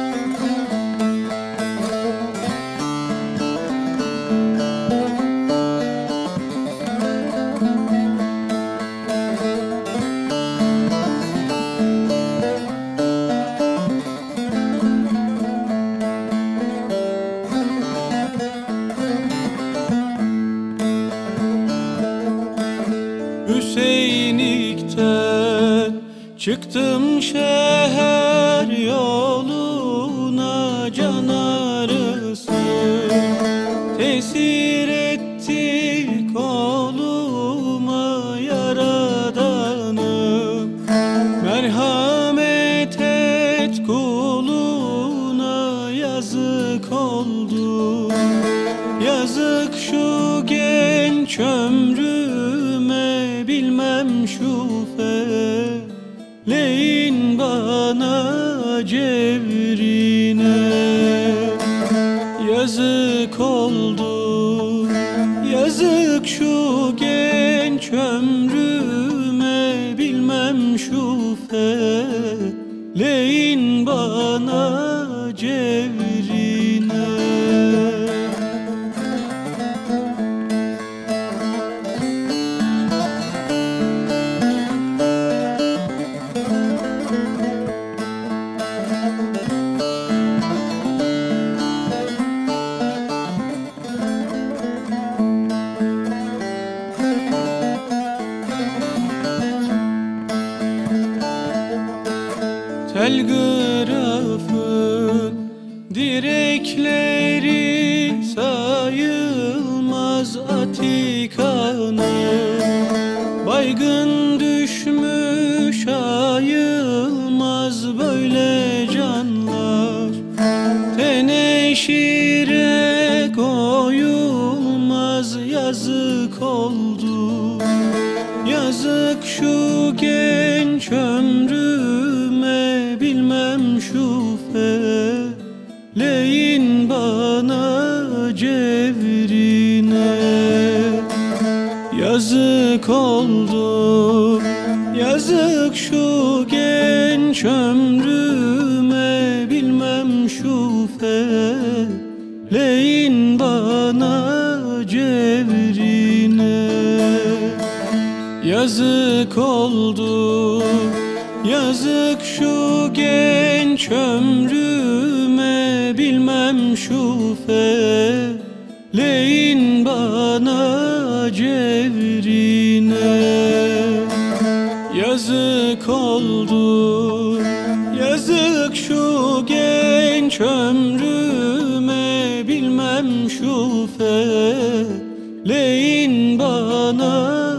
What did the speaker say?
Hüseyinlik'ten çıktım şehir yoluna, can ağrısı tesir etti koluma, yaradanım merhamet et kuluna. Yazık oldu, yazık şu genç ömrüme, bilmem şu feleğin bana cevrine. Yazık oldu, yazık şu genç ömrüme, bilmem şu feleğin bana cevrine. Telgrafın direkleri sayılmaz atikanın, baygın düşmüş ayılmaz böyle canlar. Teneşire koyulmaz, yazık oldu, yazık şu genç ömrüme, bilmem şu feleğin bana cevrine. Yazık oldu, yazık şu genç ömrüme, bilmem şu feleğin bana cevrine. Yazık oldu, yazık şu genç ömrüme, bilmem şu feleğin bana cevrine. Yazık oldu, yazık şu genç ömrüme, bilmem şu feleğin bana